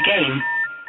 game.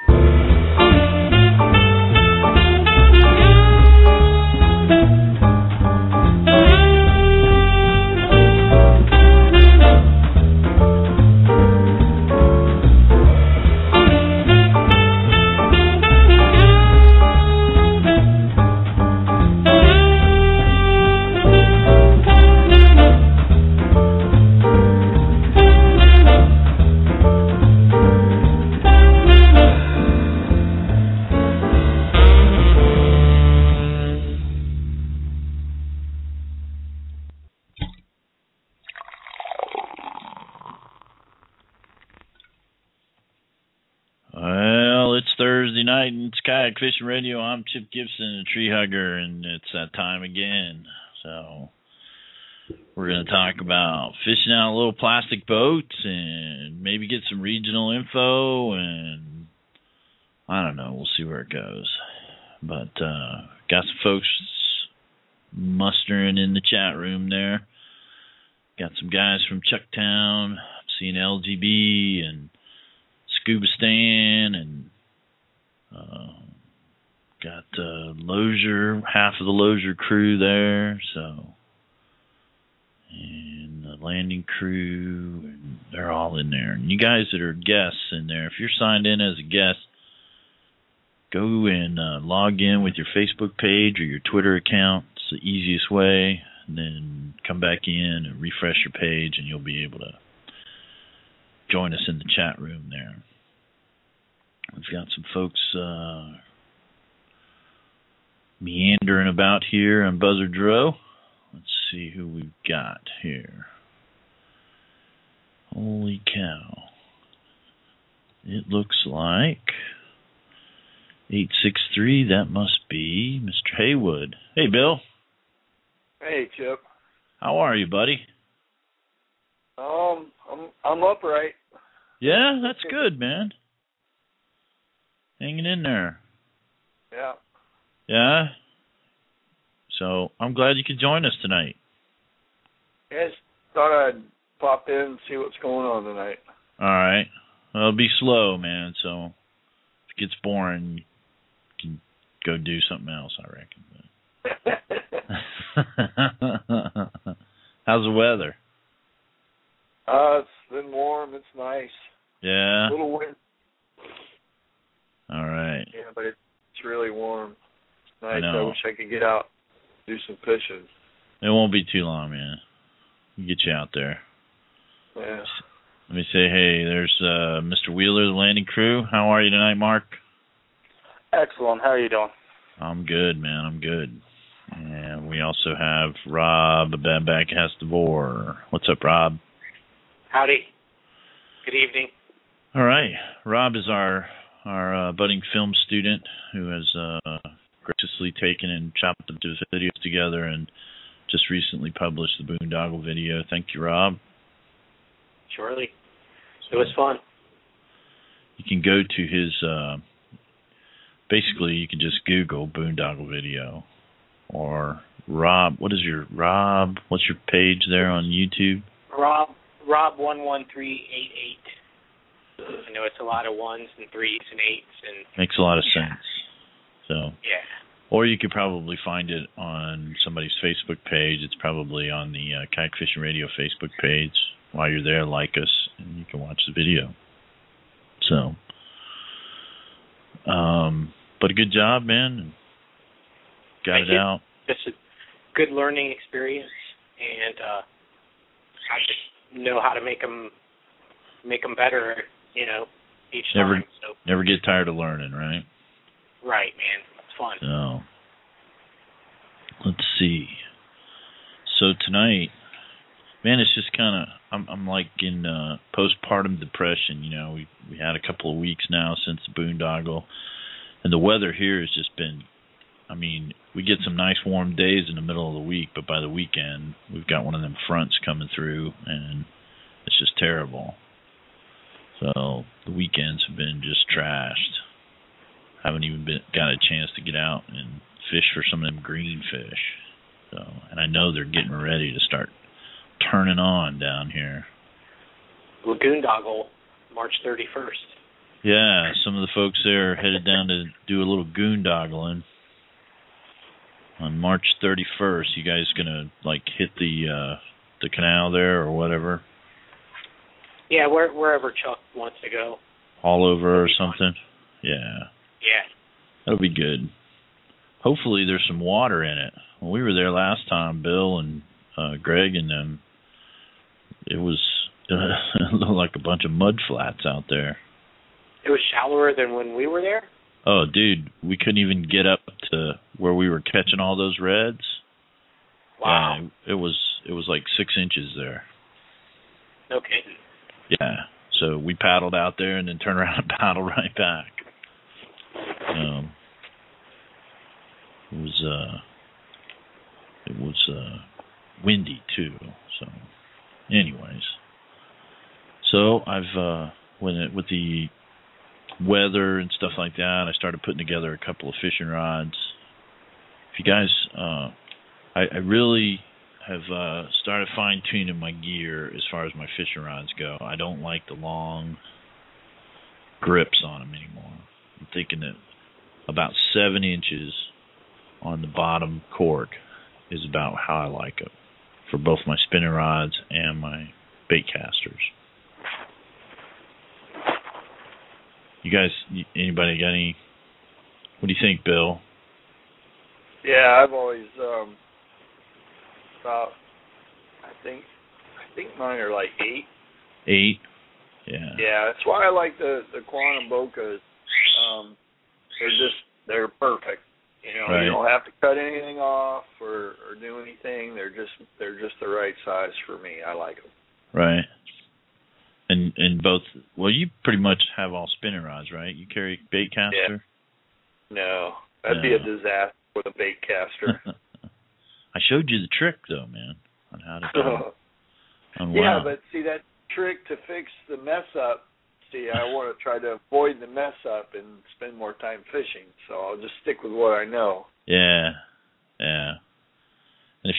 Kayak Fishing Radio. I'm Chip Gibson, a tree hugger, and it's that time again. So we're going to talk about fishing out little plastic boats and maybe get some regional info, and I don't know. We'll see where it goes. But got some folks mustering in the chat room there. Got some guys from Chucktown. I've seen LGB and Scuba Stan and got Lozier, half of the Lozier crew there, so, and the landing crew, and they're all in there. And you guys that are guests in there, if you're signed in as a guest, go and log in with your Facebook page or your Twitter account. It's the easiest way. And then come back in and refresh your page, and you'll be able to join us in the chat room there. We've got some folks meandering about here on Buzzard Row. Let's see who we've got here. Holy cow. It looks like 863, that must be Mr. Haywood. Hey, Bill. Hey, Chip. How are you, buddy? I'm upright. Yeah, that's good, man. Hanging in there. Yeah. Yeah? So, I'm glad you could join us tonight. I just thought I'd pop in and see what's going on tonight. All right. Well, it'll be slow, man, so if it gets boring, you can go do something else, I reckon. How's the weather? It's been warm. It's nice. Yeah? A little wind. All right. Yeah, but it's really warm. It's nice. I wish I could get out and do some fishing. It won't be too long, man. We'll get you out there. Yeah. Let me say, hey, there's Mr. Wheeler, the landing crew. How are you tonight, Mark? Excellent. How are you doing? I'm good, man. I'm good. And we also have Rob Babak Hasdevor. What's up, Rob? Howdy. Good evening. All right. Rob is our budding film student who has graciously taken and chopped the videos together and just recently published the boondoggle video. Thank you, Rob. Surely. It was fun. You can go to his, basically you can just Google boondoggle video or Rob, what's your page there on YouTube? Rob 11388. I know it's a lot of ones and threes and eights and makes a lot of sense. So yeah. Or you could probably find it on somebody's Facebook page. It's probably on the Kayak Fishing Radio Facebook page. While you're there, like us, and you can watch the video. So, but a good job, man. Got it out. Just a good learning experience, and I just know how to make them better, each time. So. Never get tired of learning, right? Right, man. It's fun. So, let's see. So tonight, man, it's just kind of, I'm like in postpartum depression. We had a couple of weeks now since the boondoggle, and the weather here has just been, we get some nice warm days in the middle of the week, but by the weekend, we've got one of them fronts coming through, and it's just terrible. So the weekends have been just trashed. Haven't even got a chance to get out and fish for some of them green fish. So, and I know they're getting ready to start turning on down here. Lagoondoggle, March 31st. Yeah, some of the folks there are headed down to do a little goondoggling on March 31st. You guys gonna hit the canal there or whatever? Yeah, wherever Chuck wants to go. All over or something? Yeah. Yeah. That'll be good. Hopefully there's some water in it. When we were there last time, Bill and Greg and them, it looked like a bunch of mud flats out there. It was shallower than when we were there? Oh, dude, we couldn't even get up to where we were catching all those reds. Wow. Yeah, it was like 6 inches there. No kidding. Yeah. So we paddled out there and then turned around and paddled right back. It was windy too. So, anyways, I've with the weather and stuff like that, I started putting together a couple of fishing rods. If you guys, I really have started fine-tuning my gear as far as my fishing rods go. I don't like the long grips on them anymore. I'm thinking that about 7 inches on the bottom cork is about how I like it for both my spinning rods and my bait casters. You guys, anybody got any? What do you think, Bill? Yeah, I've always about. I think mine are like 8. 8. Yeah. Yeah, that's why I like the Quantum Bocas. They're perfect. You know, right. You don't have to cut anything off or do anything. They're just the right size for me. I like them. Right. And both. Well, you pretty much have all spinning rods, right? You carry bait caster. Yeah. No, that'd be a disaster with a bait caster. I showed you the trick, though, man, on how to do it. Yeah, but see, that trick to fix the mess up, I want to try to avoid the mess up and spend more time fishing, so I'll just stick with what I know. Yeah. And if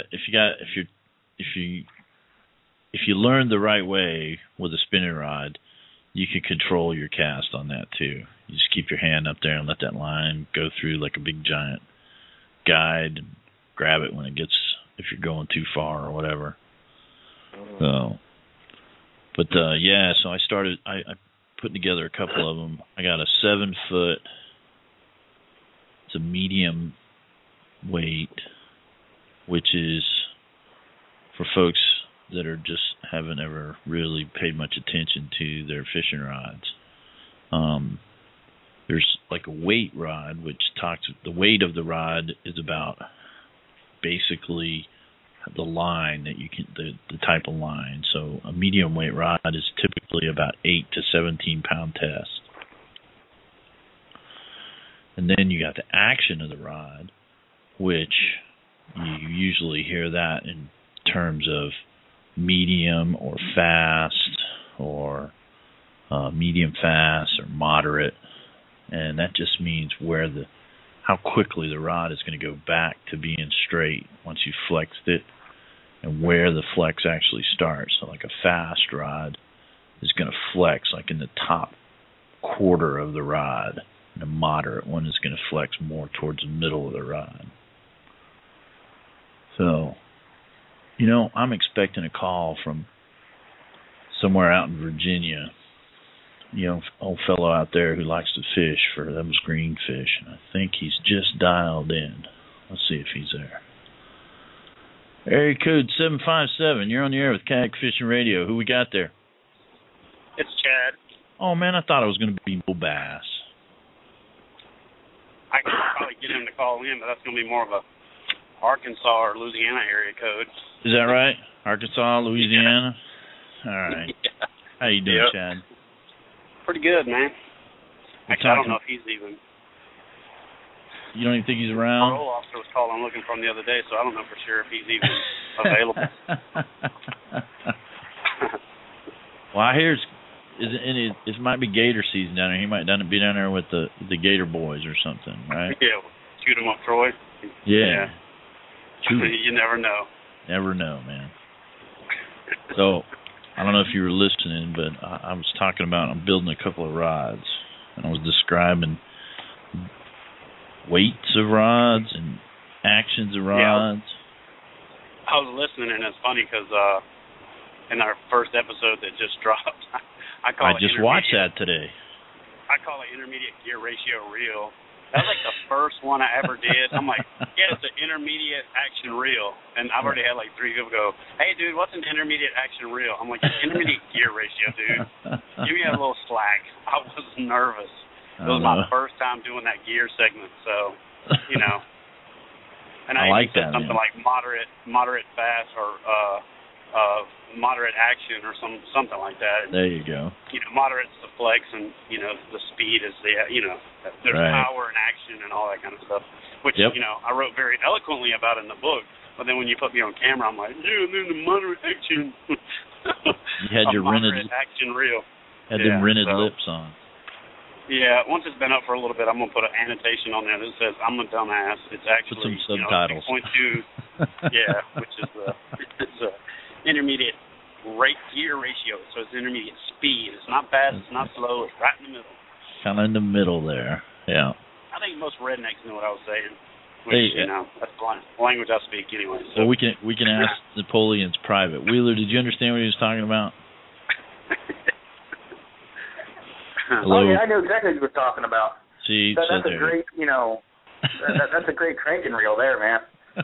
you learn the right way with a spinning rod, you can control your cast on that too. You just keep your hand up there and let that line go through like a big giant guide and grab it when it gets, if you're going too far or whatever. So, but so I started. I put together a couple of them. I got a 7-foot. It's a medium weight, which is for folks that are just haven't ever really paid much attention to their fishing rods. There's like a weight rod, which the weight of the rod is about basically the line that you can, the type of line. So a medium weight rod is typically about 8 to 17 pound test. And then you got the action of the rod, which you usually hear that in terms of medium or fast or medium fast or moderate. And that just means how quickly the rod is going to go back to being straight once you flexed it and where the flex actually starts. So like a fast rod is going to flex like in the top quarter of the rod, and a moderate one is going to flex more towards the middle of the rod. So, I'm expecting a call from somewhere out in Virginia, old fellow out there who likes to fish for those greenfish, and I think he's just dialed in. Let's see if he's there. Area code 757. You're on the air with Kayak Fishing Radio. Who we got there? It's Chad. Oh man, I thought it was going to be Bull Bass. I could probably get him to call in, but that's going to be more of a Arkansas or Louisiana area code. Is that right? Arkansas, Louisiana. Yeah. All right. Yeah. How you doing, Chad? Pretty good, man. Actually, I don't know if he's even... You don't even think he's around? Our parole officer was calling looking for him the other day, so I don't know for sure if he's even available. Well, I hear it might be gator season down there. He might be down there with the Gator Boys or something, right? Yeah, shoot him up, Troy. Yeah. You never know. Never know, man. So I don't know if you were listening, but I was talking about I'm building a couple of rods, and I was describing weights of rods and actions of rods. Yeah, I was listening, and it's funny because in our first episode that just dropped, I just watched that today. I call it intermediate gear ratio reel. That was like the first one I ever did. I'm like, yeah, it's an intermediate action reel. And I've already had like 3 people go, hey, dude, what's an intermediate action reel? I'm like, intermediate gear ratio, dude. Give me a little slack. I was nervous. It was my first time doing that gear segment. So, you know. And I like said that, something man. like moderate fast or moderate action or something like that. There you go. You know, moderate's the flex, and you know the speed is the there's power and action and all that kind of stuff. Which you know I wrote very eloquently about in the book. But then when you put me on camera, I'm like, yeah, and then the moderate action. You had your rented action reel. Had them rented lips on. Yeah, once it's been up for a little bit, I'm gonna put an annotation on there that says I'm a dumbass. It's actually put some subtitles. 6.2. Yeah, which is it's intermediate gear ratio, so it's intermediate speed. It's not fast, it's not slow, it's right in the middle. Kind of in the middle there, yeah. I think most rednecks know what I was saying, which, you know, that's the language I speak anyway. So. Well, we can ask Napoleon's private. Wheeler, did you understand what he was talking about? Oh, yeah, I knew exactly what you were talking about. See, that's a great, you know, that's a great cranking reel there, man.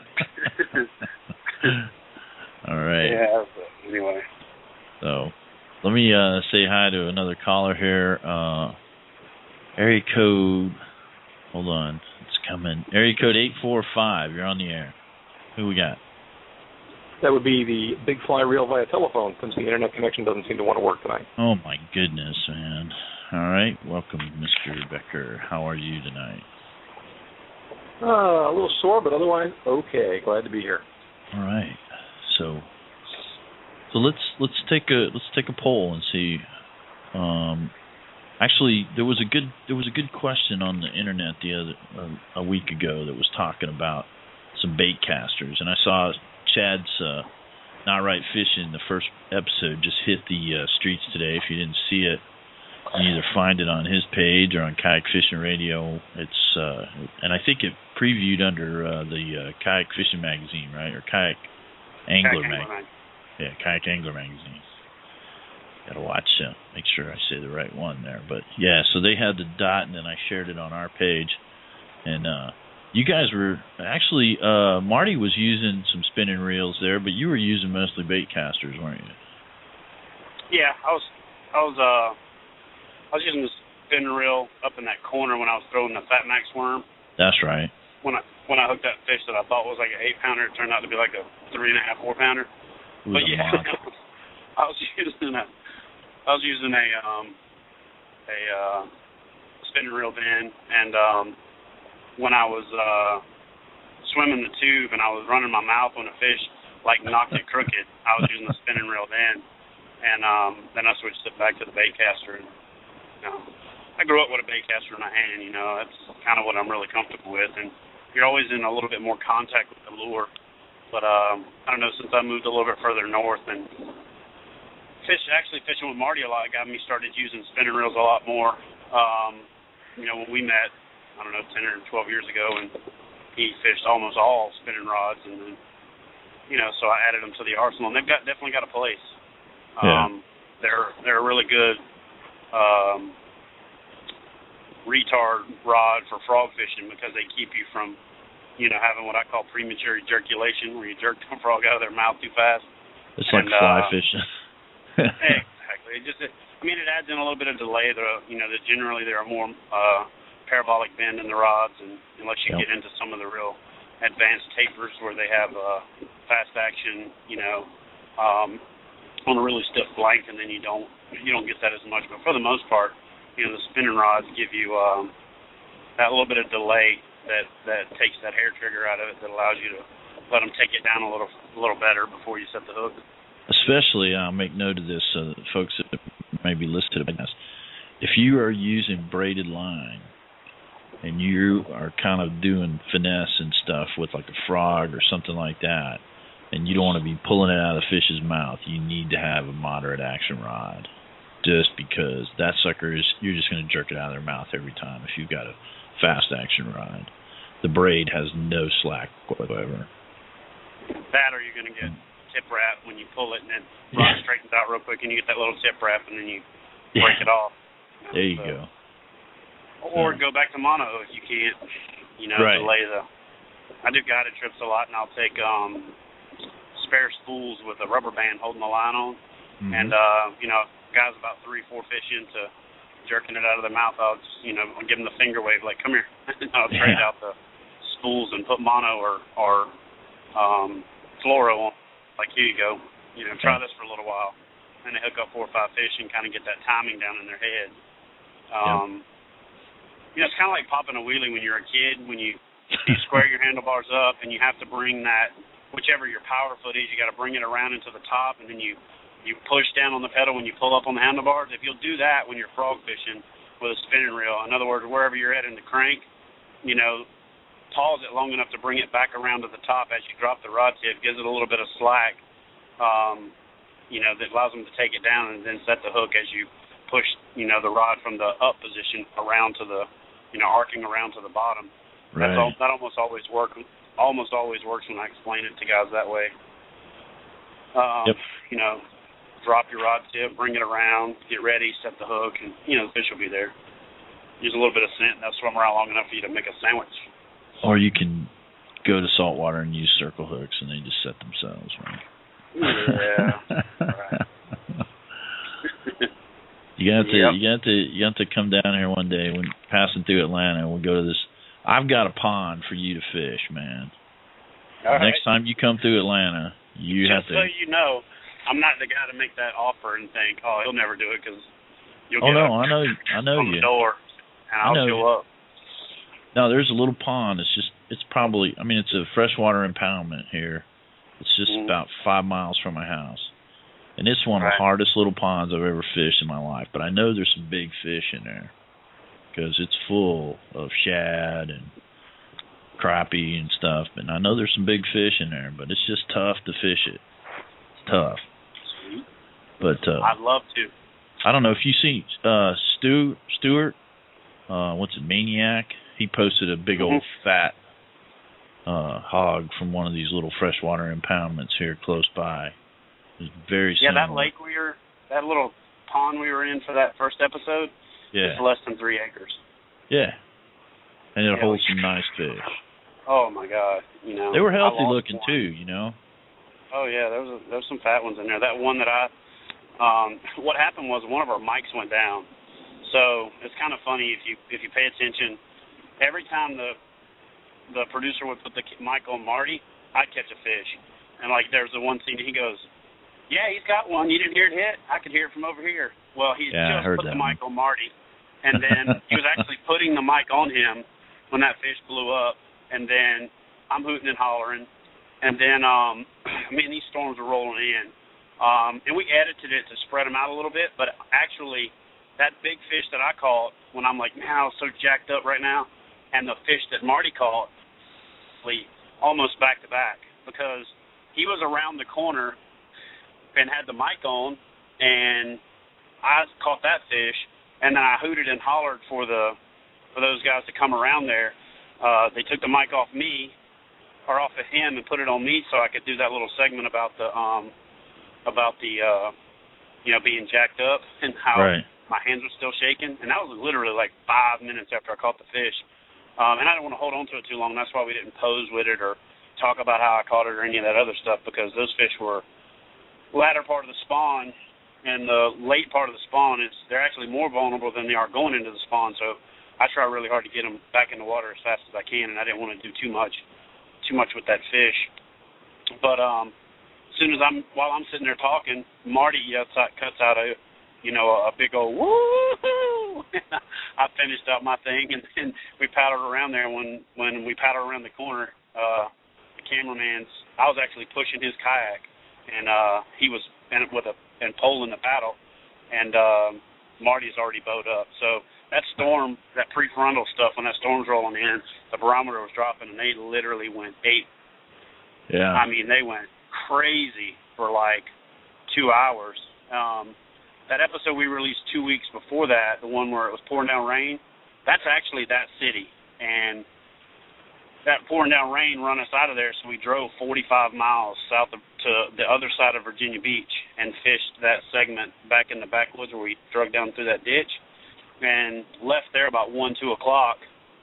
All right. Yeah, but anyway. So, let me say hi to another caller here. Area code, hold on, it's coming. Area code 845, you're on the air. Who we got? That would be the Big Fly reel via telephone, since the internet connection doesn't seem to want to work tonight. Oh, my goodness, man. All right, welcome, Mr. Becker. How are you tonight? A little sore, but otherwise okay. Glad to be here. All right. So let's take a poll and see. Actually, there was a good question on the internet a week ago that was talking about some bait casters, and I saw Chad's Not Right Fishing, the first episode, just hit the streets today. If you didn't see it, you can either find it on his page or on Kayak Fishing Radio. It's and I think it previewed under the Kayak Fishing Magazine, right, or Kayak Angler Magazine. Yeah, Kayak Angler Magazine. Got to watch make sure I say the right one there. But yeah, so they had the dot, and then I shared it on our page, and you guys were actually Marty was using some spinning reels there, but you were using mostly bait casters, weren't you? Yeah, I was using the spinning reel up in that corner when I was throwing the Fat Max worm. That's right. When I hooked that fish that I thought was like an 8-pounder, it turned out to be like a 3.5, 4-pounder. But yeah, I was using a spinning reel then, and when I was swimming the tube and I was running my mouth when a fish like knocked it crooked, I was using the spinning reel then, and then I switched it back to the bait caster. And, you know, I grew up with a bait caster in my hand. You know, that's kind of what I'm really comfortable with, and you're always in a little bit more contact with the lure. But I don't know, since I moved a little bit further north and fishing with Marty a lot got me started using spinning reels a lot more. You know, when we met, I don't know, 10 or 12 years ago, and he fished almost all spinning rods, and then, you know, so I added them to the arsenal, and they've definitely got a place. They're a really good retard rod for frog fishing because they keep you from, you know, having what I call premature ejaculation, where you jerk the frog out of their mouth too fast. It's like fly fishing. Exactly. It adds in a little bit of delay. Generally there are more parabolic bend in the rods, and unless you get into some of the real advanced tapers where they have fast action, you know, on a really stiff blank, and then you don't get that as much. But for the most part, you know, the spinning rods give you that little bit of delay that takes that hair trigger out of it, that allows you to let them take it down a little better before you set the hook. Especially, I'll make note of this, folks that may be listed about this. If you are using braided line and you are kind of doing finesse and stuff with like a frog or something like that, and you don't want to be pulling it out of the fish's mouth, you need to have a moderate action rod, just because that sucker is, you're just going to jerk it out of their mouth every time if you've got a fast action rod. The braid has no slack whatsoever. That, or you're going to get tip wrap when you pull it, and then rod straightens out real quick, and you get that little tip wrap, and then you break it off. There you go. Or go back to mono if you can't, delay the. I do guided trips a lot, and I'll take spare spools with a rubber band holding the line on, and guys about 3-4 fish into jerking it out of their mouth, I'll just give them the finger wave like, come here. I'll trade out the spools and put mono or fluoro on. Like, here you go. Try this for a little while, and they hook up 4 or 5 fish and kind of get that timing down in their head. It's kind of like popping a wheelie when you're a kid, when you square your handlebars up and you have to bring that, whichever your power foot is, you got to bring it around into the top, and then you push down on the pedal when you pull up on the handlebars. If you'll do that when you're frog fishing with a spinning reel, in other words, wherever you're at in the crank, pause it long enough to bring it back around to the top as you drop the rod tip, gives it a little bit of slack, that allows them to take it down, and then set the hook as you push, the rod from the up position around to the, arcing around to the bottom. Right. That almost always works when I explain it to guys that way. Drop your rod tip, bring it around, get ready, set the hook, and, the fish will be there. Use a little bit of scent, and they'll swim around long enough for you to make a sandwich. Or you can go to saltwater and use circle hooks, and they just set themselves, right? Yeah. Right. You have to come down here one day when passing through Atlanta, and we'll go to this. I've got a pond for you to fish, man. All right. Next time you come through Atlanta, you have to. Just so you know, I'm not the guy to make that offer and think, oh, he'll never do it because you'll get I know you. The door, and I'll show up. No, there's a little pond. It's probably, it's a freshwater impoundment here. It's just about 5 miles from my house. And it's one of the hardest little ponds I've ever fished in my life. But I know there's some big fish in there because it's full of shad and crappie and stuff. And I know there's some big fish in there, but it's just tough to fish it. It's tough. But I'd love to. I don't know if you see Stuart, Maniac? He posted a big old fat hog from one of these little freshwater impoundments here close by. It was very similar. That little pond we were in for that first episode, it's less than 3 acres. Yeah. And it holds some nice fish. Oh my God, They were healthy looking too, Oh yeah, there was some fat ones in there. That one that what happened was one of our mics went down. So it's kind of funny if you pay attention. Every time the producer would put the mic on Marty, I'd catch a fish. And like there's the one scene he goes, yeah, he's got one. You didn't hear it hit? I could hear it from over here. Well, he just put the mic on Marty, and then he was actually putting the mic on him when that fish blew up, and then I'm hooting and hollering, and then these storms were rolling in, and we edited it to spread them out a little bit, but actually that big fish that I caught when I'm like, man, I was so jacked up right now, and the fish that Marty caught, almost back to back, because he was around the corner and had the mic on, and I caught that fish, and then I hooted and hollered for those guys to come around there. They took the mic off me, or off of him, and put it on me so I could do that little segment about the being jacked up and how my hands were still shaking, and that was literally like 5 minutes after I caught the fish. And I didn't want to hold on to it too long. That's why we didn't pose with it or talk about how I caught it or any of that other stuff, because those fish were latter part of the spawn, and the late part of the spawn they're actually more vulnerable than they are going into the spawn. So I try really hard to get them back in the water as fast as I can, and I didn't want to do too much with that fish. But while I'm sitting there talking, Marty cuts out a big old woo-hoo. I finished up my thing, and then we paddled around there. When we paddled around the corner, the cameraman's, I was actually pushing his kayak, and he was poling the paddle, and Marty's already bowed up. So that storm, that prefrontal stuff, when that storm's rolling in, the barometer was dropping, and they literally went 8. Yeah. They went crazy for like 2 hours. That episode we released 2 weeks before that, the one where it was pouring down rain, that's actually that city. And that pouring down rain run us out of there, so we drove 45 miles south to the other side of Virginia Beach and fished that segment back in the backwoods where we drug down through that ditch, and left there about 1, 2 o'clock,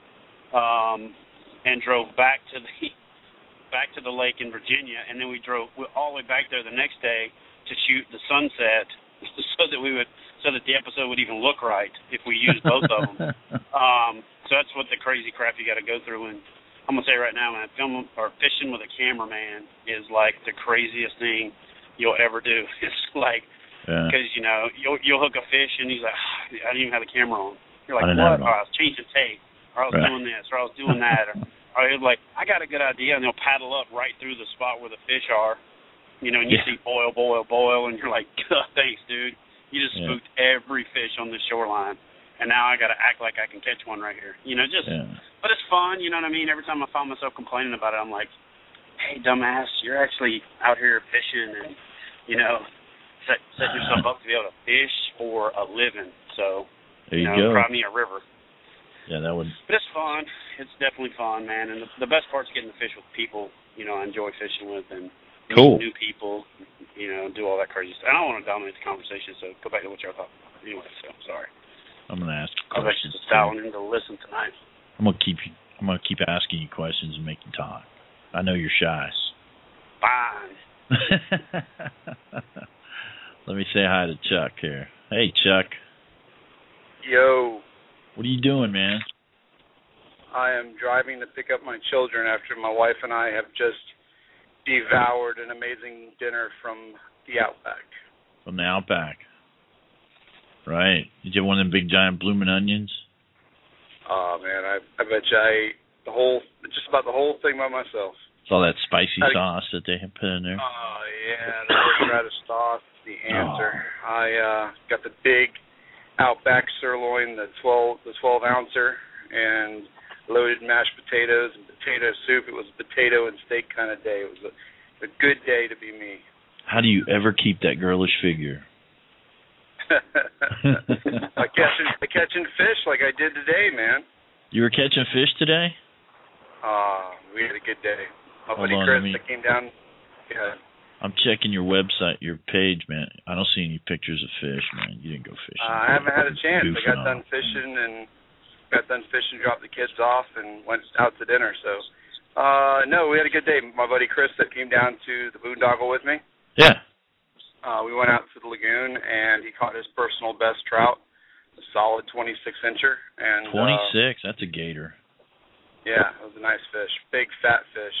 and drove back to the lake in Virginia, and then we drove all the way back there the next day to shoot the sunset, so that the episode would even look right if we used both of them. So that's what the crazy crap you got to go through. And I'm gonna say right now, man, filming or fishing with a cameraman is like the craziest thing you'll ever do. It's like, because you'll hook a fish and he's like, I didn't even have the camera on. You're like, what? Or I was changing tape, or I was doing this, or I was doing that, or he'll be like, I got a good idea, and they'll paddle up right through the spot where the fish are, and you see boil, and you're like, thanks, dude. You just spooked every fish on the shoreline. And now I got to act like I can catch one right here. But it's fun, you know what I mean? Every time I find myself complaining about it, I'm like, hey, dumbass, you're actually out here fishing and, set yourself up to be able to fish for a living. So, there you go. Try me a river. Yeah, that would. But it's fun. It's definitely fun, man. And the best part's getting to fish with people, I enjoy fishing with and meet new people, do all that crazy stuff. I don't want to dominate the conversation, so go back to what y'all thought. Anyway, so sorry. I'm gonna ask you questions. I was actually just dialing in to listen tonight. I'm gonna keep asking you questions and make you talk. I know you're shy. Fine. Let me say hi to Chuck here. Hey, Chuck. Yo. What are you doing, man? I am driving to pick up my children after my wife and I have just devoured an amazing dinner from the Outback. From the Outback. Right. Did you have one of them big giant blooming onions? Oh man, I bet you I ate just about the whole thing by myself. It's all that spicy sauce that they put in there. Oh yeah, the horseradish sauce, the answer. I got the big Outback sirloin, the 12 ouncer, and loaded mashed potatoes and potato soup. It was a potato and steak kind of day. It was a good day to be me. How do you ever keep that girlish figure? By catching fish like I did today, man. You were catching fish today? We had a good day. My Hold buddy on, Chris that came down. Yeah. I'm checking your website, your page, man. I don't see any pictures of fish, man. You didn't go fishing. I haven't had a chance. I got done fishing, dropped the kids off, and went out to dinner. So, no, we had a good day. My buddy Chris that came down to the boondoggle with me. Yeah. We went out to the lagoon, and he caught his personal best trout, a solid 26-incher. And 26? That's a gator. Yeah, it was a nice fish, big fat fish.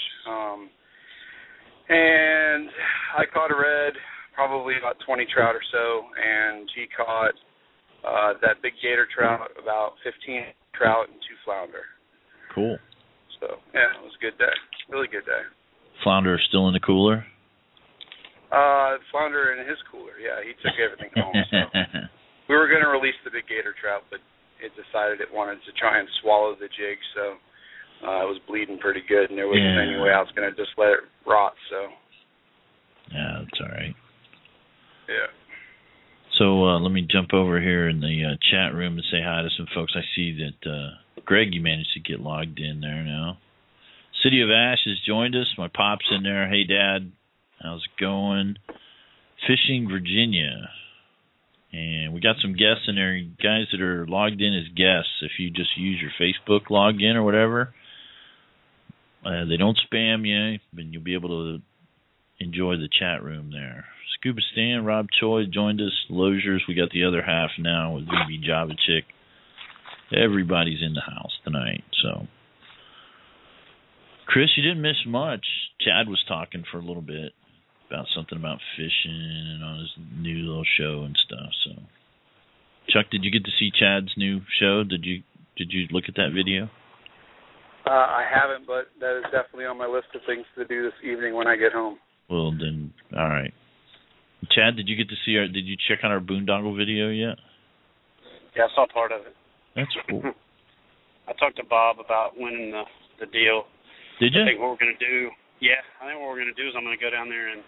And I caught a red, probably about 20 trout or so, and he caught that big gator trout, about 15 trout and 2 flounder. Cool. So, yeah, it was a good day, really good day. Flounder still in the cooler? Flounder in his cooler, yeah. He took everything home. So. We were going to release the big gator trout, but it decided it wanted to try and swallow the jig, so it was bleeding pretty good, and there wasn't any way I was going to just let it rot, so. Yeah, that's all right. Yeah. So let me jump over here in the chat room and say hi to some folks. I see that, Greg, you managed to get logged in there now. City of Ash has joined us. My pop's in there. Hey, Dad. How's it going? Fishing Virginia. And we got some guests in there, guys that are logged in as guests. If you just use your Facebook login or whatever, they don't spam you, but you'll be able to enjoy the chat room there. Scuba Stan, Rob Choi joined us. Lozers, we got the other half now with VB Java Chick. Everybody's in the house tonight, so. Chris, you didn't miss much. Chad was talking for a little bit about something about fishing and on his new little show and stuff. So, Chuck, did you get to see Chad's new show? Did you look at that video? I haven't, but that is definitely on my list of things to do this evening when I get home. Well, then, all right. Chad, did you get to see did you check out our boondoggle video yet? Yeah, I saw part of it. That's cool. I talked to Bob about winning the deal. Did you? I think what we're going to do, Yeah, I think what we're going to do is I'm going to go down there and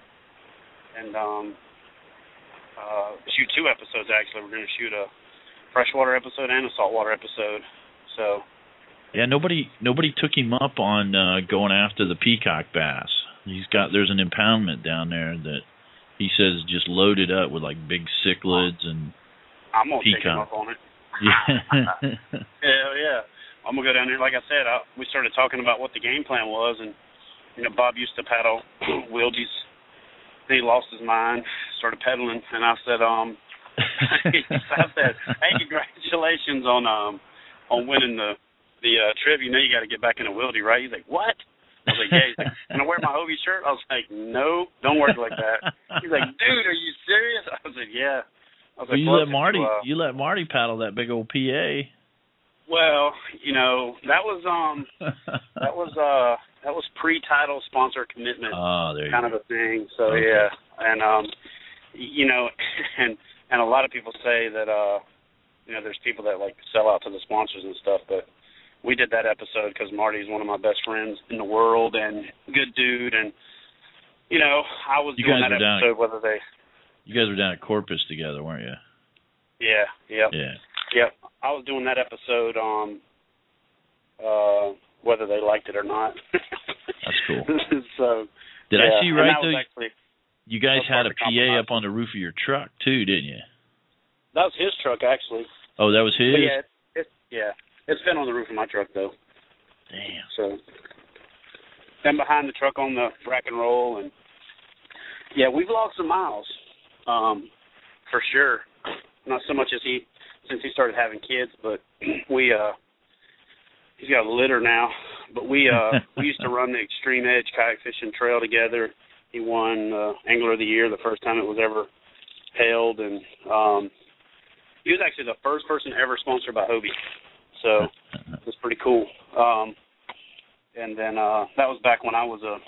shoot 2 episodes, actually. We're going to shoot a freshwater episode and a saltwater episode. So. Yeah, nobody took him up on going after the peacock bass. There's an impoundment down there that he says just loaded up with like big cichlids and I'm going to take him peacock. up on it. Yeah. Hell yeah. I'm going to go down there. Like I said, we started talking about what the game plan was, and Bob used to paddle Wilgies. He lost his mind, started pedaling, and I said, hey, congratulations on winning the trip. You got to get back in a Wilgie, right? He's like, what? I was like, yeah. He's like, can I wear my Hobie shirt? I was like, no, don't work like that. He's like, dude, are you serious? I was like, yeah. I was like, you let Marty paddle that big old PA. Well, that was pre-title sponsor commitment kind of a thing. So okay. Yeah, and and a lot of people say that there's people that like sell out to the sponsors and stuff, but we did that episode because Marty's one of my best friends in the world and good dude, and I was doing that episode whether they. You guys were down at Corpus together, weren't you? Yeah. Yep. Yeah. Yep. I was doing that episode on whether they liked it or not. That's cool. So, Did I see right though? Actually, you guys had a PA up on the roof of your truck too, didn't you? That was his truck, actually. Oh, that was his? But it's been on the roof of my truck though. Damn. So, and behind the truck on the rack and roll, and we've logged some miles, for sure. Not so much as since he started having kids, but he's got a litter now. But we used to run the Extreme Edge kayak fishing trail together. He won Angler of the Year the first time it was ever held, and he was actually the first person ever sponsored by Hobie. So it was pretty cool. And then that was back when I was a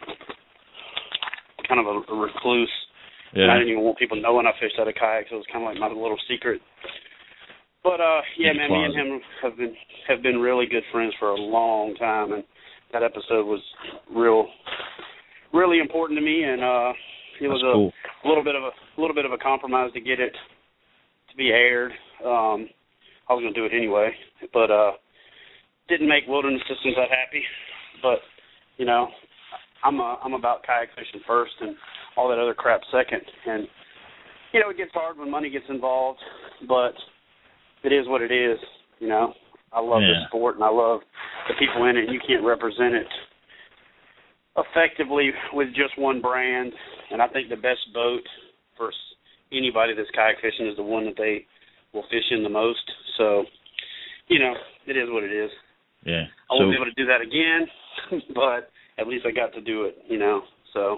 kind of a recluse. Yeah. I didn't even want people knowing I fished out of kayaks. It was kind of like my little secret. But man, me and him have been really good friends for a long time, and that episode was really important to me, and it was cool. a little bit of a compromise to get it to be aired. I was going to do it anyway, but didn't make Wilderness Systems that happy. But I'm about kayak fishing first, and all that other crap second. And it gets hard when money gets involved, but it is what it is. I love the sport, and I love the people in it. You can't represent it effectively with just one brand. And I think the best boat for anybody that's kayak fishing is the one that they will fish in the most. So, it is what it is. Yeah. I won't be able to do that again, but at least I got to do it, So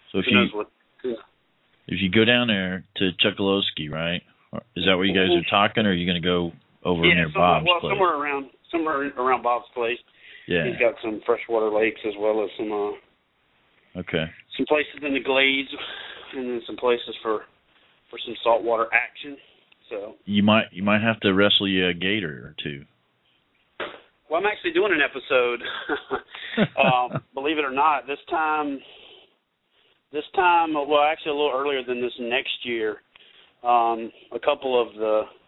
if you go down there to Chokoloskee, right? Is that where you guys are talking, or are you going to go over near Bob's place? Somewhere around Bob's place. Yeah. He's got some freshwater lakes as well as some some places in the glades, and then some places for some saltwater action. So you might have to wrestle you a gator or two. Well, I'm actually doing an episode. Believe it or not, this time, well, actually a little earlier than this next year, a couple of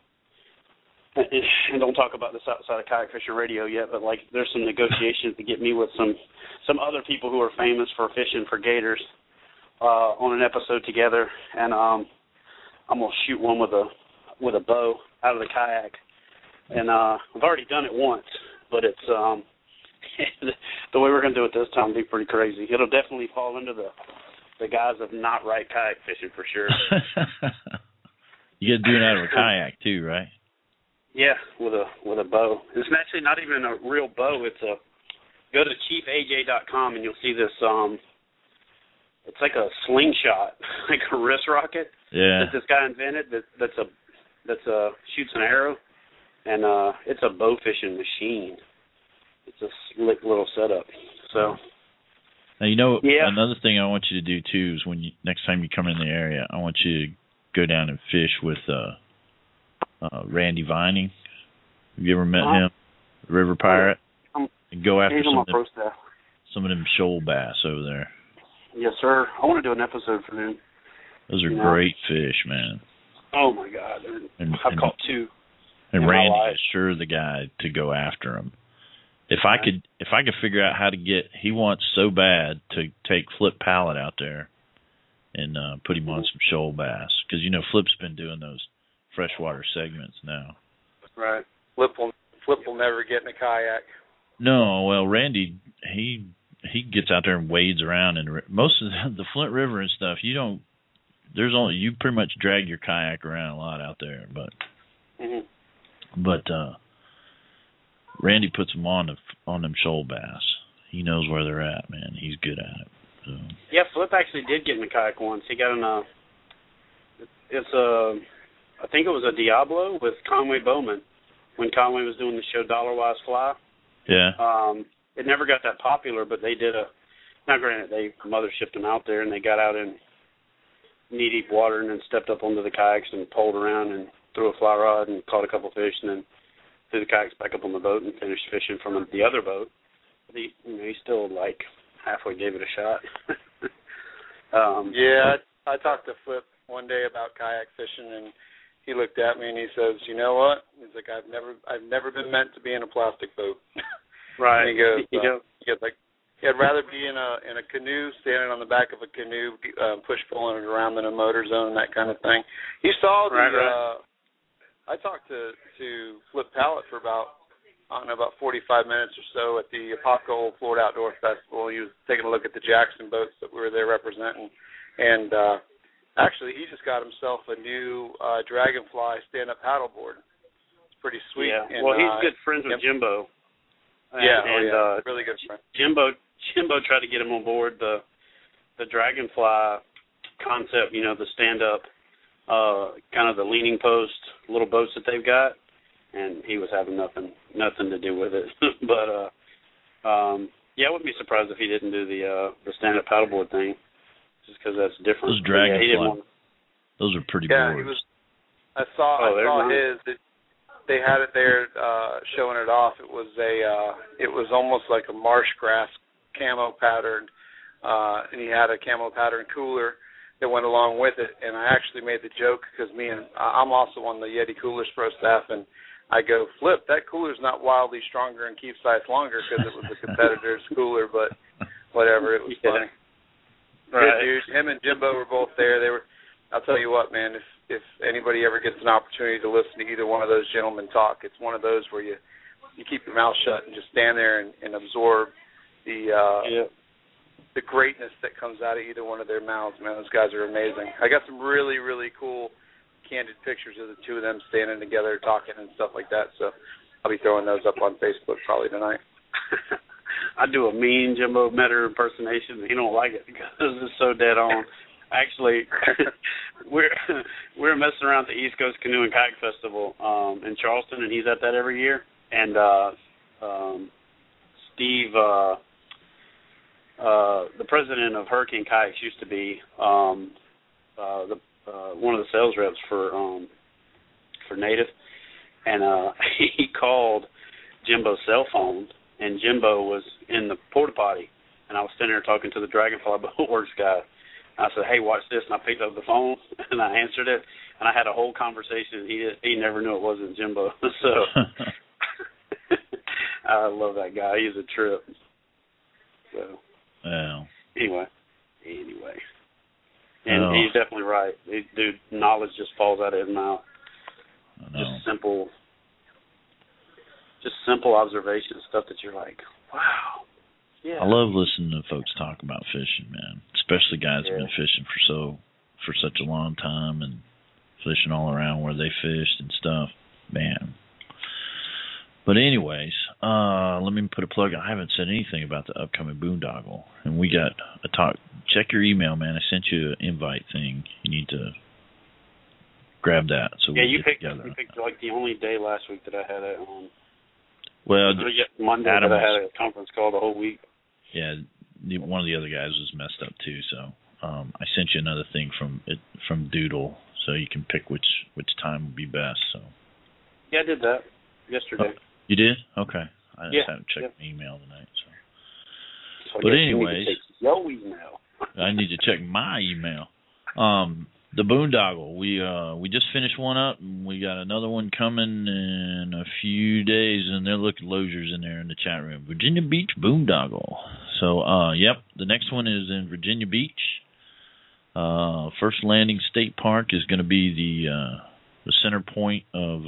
and don't talk about this outside of Kayak Fishing Radio yet, but like there's some negotiations to get me with some other people who are famous for fishing for gators on an episode together, and I'm gonna shoot one with a bow out of the kayak, and I've already done it once, but it's the way we're gonna do it this time will be pretty crazy. It'll definitely fall into the guise of not right kayak fishing for sure. You got to do it out of a kayak too, right? Yeah, with a bow. It's actually not even a real bow. Go to chiefaj.com and you'll see this. It's like a slingshot, like a wrist rocket. Yeah. That this guy invented. That's shoots an arrow, and it's a bow fishing machine. It's a slick little setup. So. Now another thing I want you to do too is next time you come in the area, I want you to go down and fish with Randy Vining. Have you ever met him? River Pirate. And go after he's on my pro staff. Some of them shoal bass over there. Yes, sir. I want to do an episode for them. Those are great fish, man. Oh my God! I've caught 2. And Randy is sure the guy to go after them. If I could figure out how to he wants so bad to take Flip Pallet out there and put him on some shoal bass, because Flip's been doing those freshwater segments now. Right. Flip will never get in a kayak. No, well, Randy, he gets out there and wades around, and most of the Flint River and stuff, you pretty much drag your kayak around a lot out there, but Randy puts them on them shoal bass. He knows where they're at, man. He's good at it. So. Yeah, Flip actually did get in a kayak once. He got in I think it was a Diablo with Conway Bowman when Conway was doing the show Dollar Wise Fly. Yeah. It never got that popular, but they did now granted, they mothershipped them out there and they got out in knee-deep water and then stepped up onto the kayaks and poled around and threw a fly rod and caught a couple fish and then threw the kayaks back up on the boat and finished fishing from the other boat. But he still halfway gave it a shot. I talked to Flip one day about kayak fishing, and he looked at me and he says, "You know what?" He's like, "I've never been meant to be in a plastic boat." Right. And he goes, I'd rather be in a canoe, standing on the back of a canoe, push pulling it around than a motor zone, that kind of thing. He saw I talked to Flip Pallet for about 45 minutes or so at the Apoco Florida Outdoor Festival. He was taking a look at the Jackson boats that we were there representing, and actually he just got himself a new Dragonfly stand-up paddleboard. It's pretty sweet. Yeah. And, well, he's good friends with Jimbo. Really good friend. Jimbo tried to get him on board the Dragonfly concept, the stand-up, kind of the leaning post, little boats that they've got, and he was having nothing to do with it. But I wouldn't be surprised if he didn't do the stand-up paddleboard thing, just because that's different. Those Dragonfly, those are pretty boards. I saw his. They had it there showing it off. It was almost like a marsh grass camo pattern, and he had a camo pattern cooler that went along with it. And I actually made the joke because I'm also on the Yeti Coolers Pro staff, and I go, "Flip, that cooler's not wildly stronger and keeps ice longer," because it was a competitor's cooler, but whatever, it was funny. Right. Good dude. Him and Jimbo were both there. I'll tell you what, man, if anybody ever gets an opportunity to listen to either one of those gentlemen talk, it's one of those where you keep your mouth shut and just stand there and absorb the greatness that comes out of either one of their mouths, man. Those guys are amazing. I got some really, really cool candid pictures of the two of them standing together talking and stuff like that, so I'll be throwing those up on Facebook probably tonight. I do a mean Jimbo Metter impersonation. He don't like it because it's so dead on. Actually, we're messing around at the East Coast Canoe and Kayak Festival in Charleston, and he's at that every year. And Steve, the president of Hurricane Kayaks, used to be one of the sales reps for Native, and he called Jimbo's cell phone, and Jimbo was in the porta potty, and I was sitting there talking to the Dragonfly Boatworks guy. I said, "Hey, watch this," and I picked up the phone, and I answered it, and I had a whole conversation. He never knew it wasn't Jimbo. So I love that guy. He's a trip. So anyway. And he's definitely right. Dude, knowledge just falls out of his mouth. Just simple observations, stuff that you're like, wow. Yeah. I love listening to folks talk about fishing, man. Especially guys who've been fishing for such a long time and fishing all around where they fished and stuff, man. But anyways, let me put a plug. I haven't said anything about the upcoming boondoggle, and we got a talk. Check your email, man. I sent you an invite thing. You need to grab that. So you picked like the only day last week that I had it on. Well, Monday Adam that I had a conference call the whole week. Yeah, one of the other guys was messed up too. So I sent you another thing from Doodle, so you can pick which time would be best. So yeah, I did that yesterday. You did? Okay. I just haven't checked my email tonight. So So but you anyways, need to check your email. I need to check my email. The boondoggle. We just finished one up, and we got another one coming in a few days, and they're looking Lozers in there in the chat room. Virginia Beach boondoggle. So, yep, the next one is in Virginia Beach. First Landing State Park is going to be the center point of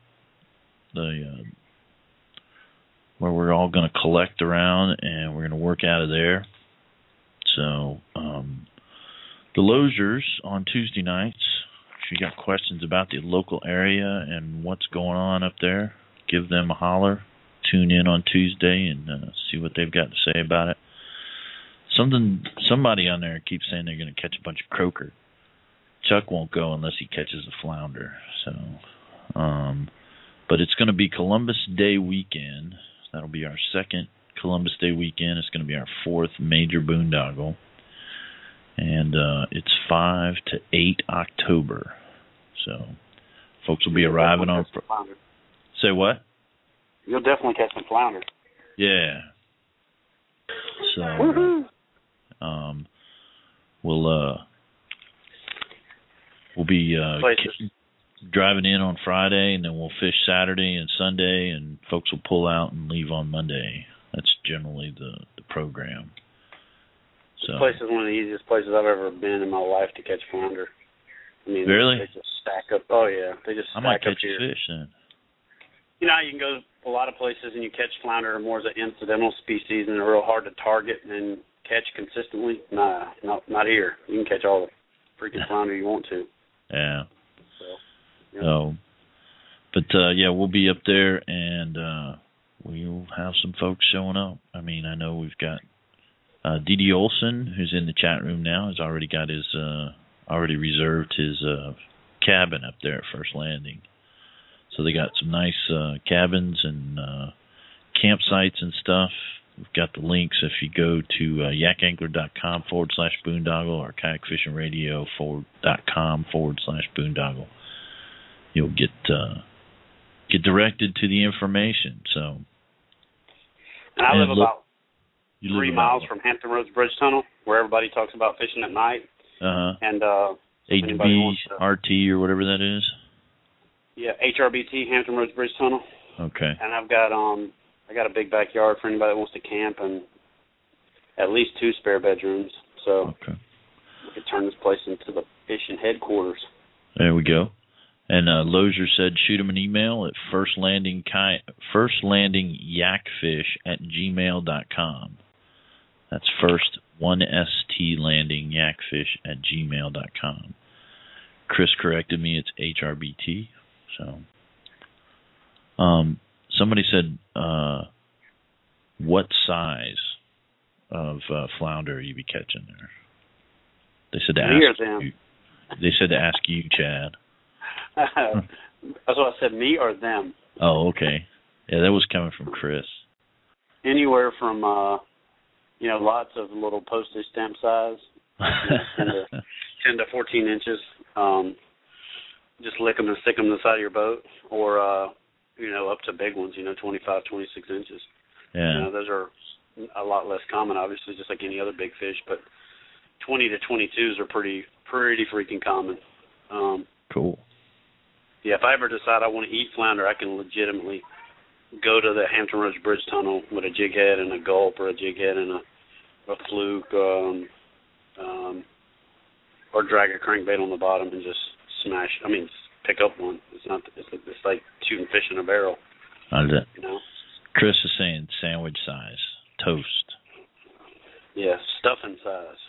where we're all going to collect around, and we're going to work out of there. So, the Lozers on Tuesday nights, if you got questions about the local area and what's going on up there, give them a holler. Tune in on Tuesday and see what they've got to say about it. Somebody on there keeps saying they're going to catch a bunch of croaker. Chuck won't go unless he catches a flounder. So, but it's going to be Columbus Day weekend. That'll be our second Columbus Day weekend. It's going to be our fourth major boondoggle. And it's 5 to 8 October. So folks will be arriving on... Say what? You'll definitely catch some flounder. Yeah. So we'll be driving in on Friday, and then we'll fish Saturday and Sunday, and folks will pull out and leave on Monday. That's generally the program. So, this place is one of the easiest places I've ever been in my life to catch flounder. I mean, really? They just stack up. Oh, yeah. They just stack up here. I might catch a fish then. You know, you can go a lot of places and you catch flounder more as an incidental species, and they're real hard to target and catch consistently. Nah, not here. You can catch all the freaking flounder you want to. Yeah. So, yeah. But, yeah, we'll be up there, and we'll have some folks showing up. I mean, I know we've got D.D. Olson, who's in the chat room now, has already got his already reserved his cabin up there at First Landing. So they got some nice cabins and campsites and stuff. We've got the links if you go to yakangler.com/boondoggle or kayakfishingradio.com/boondoggle. You'll get directed to the information. So, and I live about You 3 miles from Hampton Roads Bridge Tunnel, where everybody talks about fishing at night. And HB, RT or whatever that is. Yeah, HRBT, Hampton Roads Bridge Tunnel. Okay. And I've got I got a big backyard for anybody that wants to camp, and at least 2 spare bedrooms. So we could turn this place into the fishing headquarters. There we go. And Lozier said shoot him an email at firstlandingyakfish@gmail.com. That's first, 1ST landing yakfish@gmail.com. Chris corrected me, it's HRBT. So, somebody said, what size of flounder you be catching there? They said to ask you. They said to ask you, Chad. That's what I said, me or them. Oh, okay. Yeah, that was coming from Chris. Anywhere from, lots of little postage stamp size, 10 to 14 inches. Just lick them and stick them to the side of your boat, or, up to big ones, 25, 26 inches. Yeah. Those are a lot less common, obviously, just like any other big fish, but 20 to 22s are pretty freaking common. Cool. Yeah, if I ever decide I want to eat flounder, I can legitimately go to the Hampton Roads Bridge Tunnel with a jig head and a gulp, or a jig head and a fluke, or drag a crankbait on the bottom and just pick up one. It's like shooting fish in a barrel. How's that? Chris is saying sandwich size, toast. Yeah, stuffing size.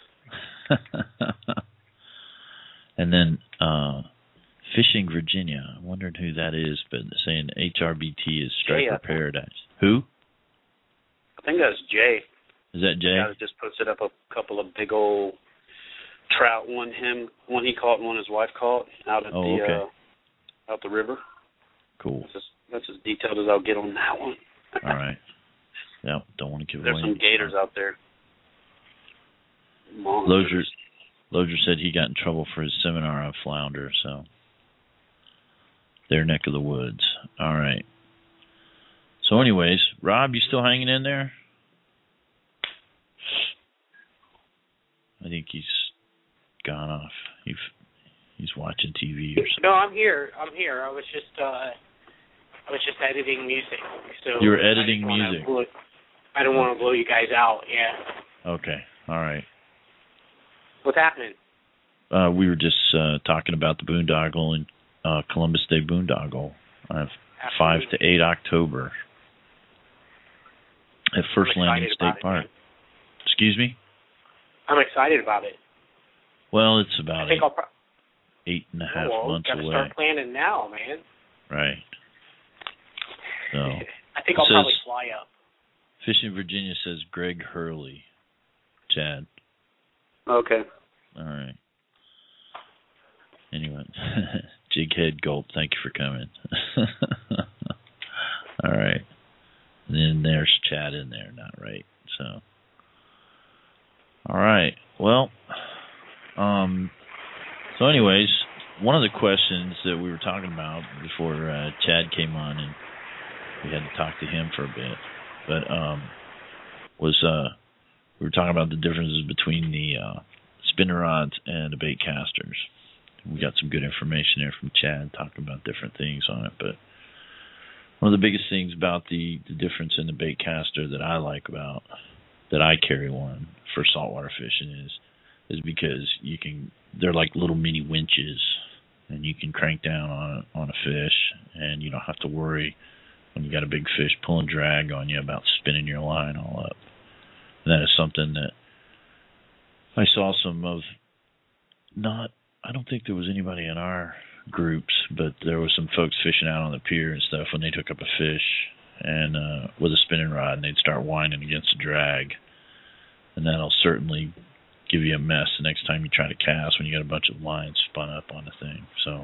And then Fishing Virginia. I wondered who that is, but saying HRBT is Striper Paradise. Who? I think that's Jay. Is that Jay? The guy that just posted up a couple of big old trout. One he caught and one his wife caught out at out the river. Cool. That's as detailed as I'll get on that one. All right. Yeah, don't want to give There's away. There's some gators out there. Lozier said he got in trouble for his seminar on flounder, so their neck of the woods. All right. So anyways, Rob, you still hanging in there? I think he's gone off. He's watching TV or something. No, I'm here. I was just editing music. So you were editing music. I don't want to blow you guys out. Yeah. Okay. All right. What's happening? We were just talking about the boondoggle and Columbus Day boondoggle, 5 to 8 October at First Landing State Park. Excuse me? I'm excited about it. Well, it's about 8.5 months away. Got to start planning now, man. Right. So I think I'll probably fly up. Fishing Virginia says Greg Hurley. Chad. Okay. All right. Anyway, Jighead Gulp, thank you for coming. All right. And then there's Chad in there, not right. So, all right. Well, so anyways, one of the questions that we were talking about before Chad came on, and we had to talk to him for a bit, but was we were talking about the differences between the spinner rods and the bait casters. We got some good information there from Chad talking about different things on it, but one of the biggest things about the difference in the bait caster that I like about, that I carry one for saltwater fishing is because they're like little mini winches, and you can crank down on a fish, and you don't have to worry when you got a big fish pulling drag on you about spinning your line all up. And that is something that I saw some of. I don't think there was anybody in our groups, but there was some folks fishing out on the pier and stuff when they took up a fish and with a spinning rod, and they'd start whining against the drag, and that'll certainly give you a mess the next time you try to cast when you got a bunch of lines spun up on the thing. So,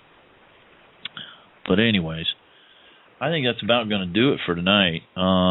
but anyways, I think that's about going to do it for tonight.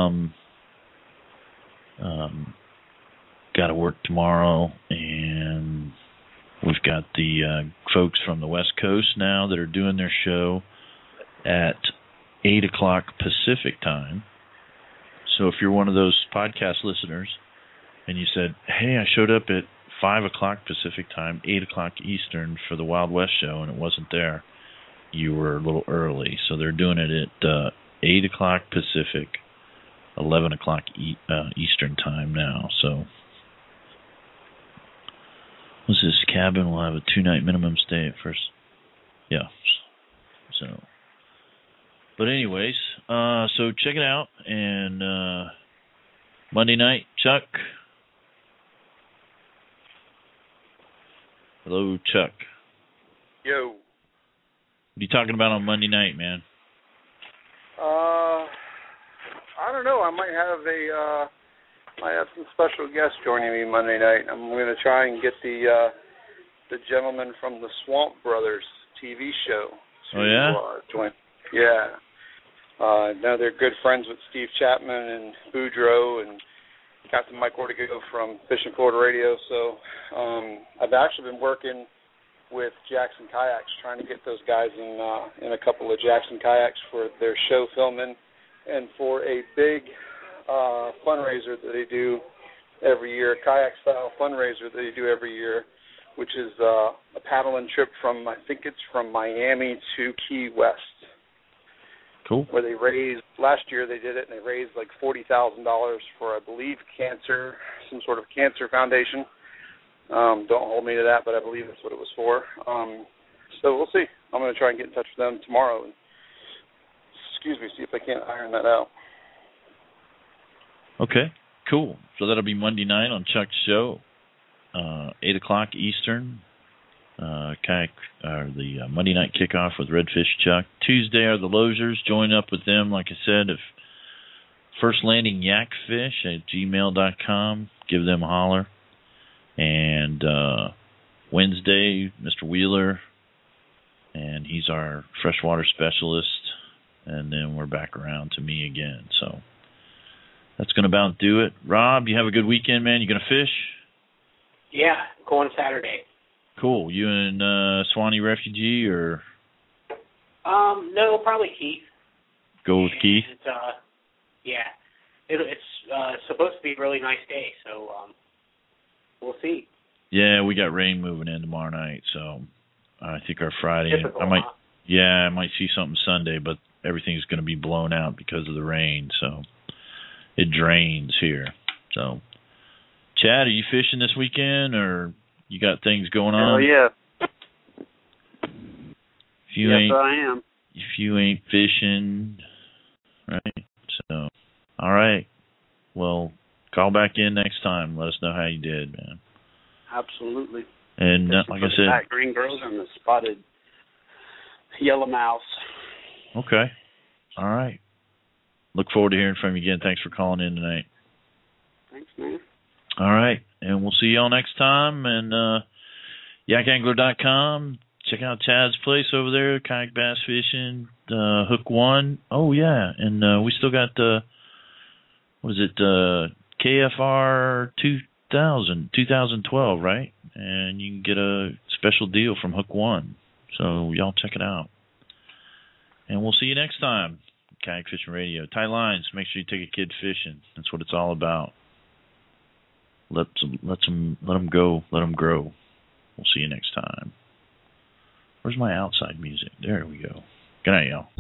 Got to work tomorrow, and we've got the folks from the West Coast now that are doing their show at 8 o'clock Pacific time. So if you're one of those podcast listeners and you said, hey, I showed up at 5 o'clock Pacific time, 8 o'clock Eastern for the Wild West show, and it wasn't there, you were a little early. So they're doing it at 8 o'clock Pacific, 11 o'clock Eastern time now. So what's this cabin? We'll have a 2-night minimum stay at first. Yeah. So, but anyways, so check it out. And Monday night, Chuck. Hello, Chuck. Yo. What are you talking about on Monday night, man? I don't know. I might have some special guests joining me Monday night. I'm going to try and get the gentleman from the Swamp Brothers TV show to join. Yeah. I know they're good friends with Steve Chapman and Boudreaux and Captain Mike Ortego from Fishing Florida Radio. So I've actually been working with Jackson Kayaks, trying to get those guys in a couple of Jackson Kayaks for their show filming and for a big fundraiser that they do every year, a kayak-style fundraiser that they do every year, which is a paddling trip from, I think it's from Miami to Key West. Cool. Where they raised, last year they did it, and they raised like $40,000 for, I believe, cancer, some sort of cancer foundation. Don't hold me to that, but I believe that's what it was for. So we'll see. I'm going to try and get in touch with them tomorrow and, see if I can't iron that out. Okay, cool. So that'll be Monday night on Chuck's show, 8 o'clock Eastern. The Monday night kickoff with Redfish Chuck. Tuesday are the Losers. Join up with them, like I said, if First Landing Yakfish at gmail.com. Give them a holler. And Wednesday, Mr. Wheeler, and he's our freshwater specialist. And then we're back around to me again. So that's going to about do it. Rob, you have a good weekend, man. You going to fish? Yeah, going Saturday. Cool. You and Swanee Refugee or? No, probably Keith. Go with Keith? Yeah. It's supposed to be a really nice day, so we'll see. Yeah, we got rain moving in tomorrow night, so I think our Friday. Typical, I might see something Sunday, but everything's going to be blown out because of the rain, so it drains here. So, Chad, are you fishing this weekend, or you got things going on? Oh yeah. Yes, I am. If you ain't fishing, right? So, all right. Well, call back in next time. Let us know how you did, man. Absolutely. And like I said, black green girls and the spotted yellow mouse. Okay. All right. Look forward to hearing from you again. Thanks for calling in tonight. Thanks, man. All right. And we'll see y'all next time. And yakangler.com. Check out Chad's place over there, kayak bass fishing, Hook One. Oh, yeah. And we still got, KFR 2012, right? And you can get a special deal from Hook One. So y'all check it out. And we'll see you next time. Kayak Fishing Radio. Tight lines. Make sure you take a kid fishing. That's what it's all about. Let them go. Let them grow. We'll see you next time. Where's my outside music? There we go. Good night, y'all.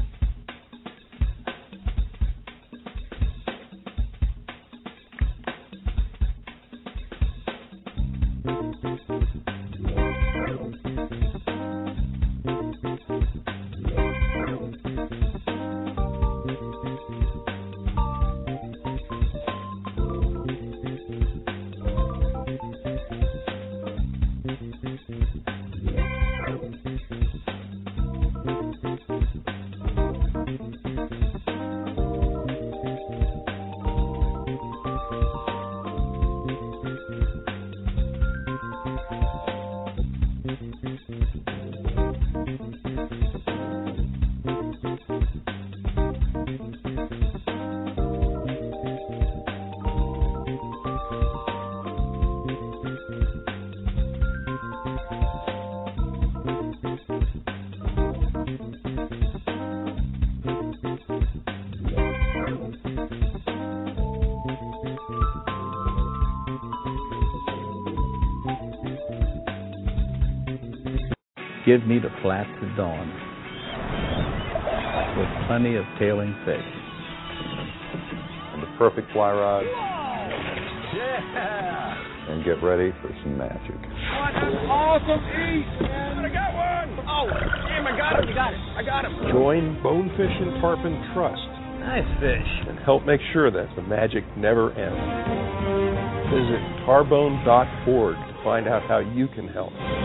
Give me the flats at dawn with plenty of tailing fish. And the perfect fly rod. Yeah! And get ready for some magic. Oh, that's awesome eat, man! I got one! Oh, damn, I got him! You got it. I got him. Join Bonefish and Tarpon Trust. Nice fish. And help make sure that the magic never ends. Visit tarbone.org to find out how you can help.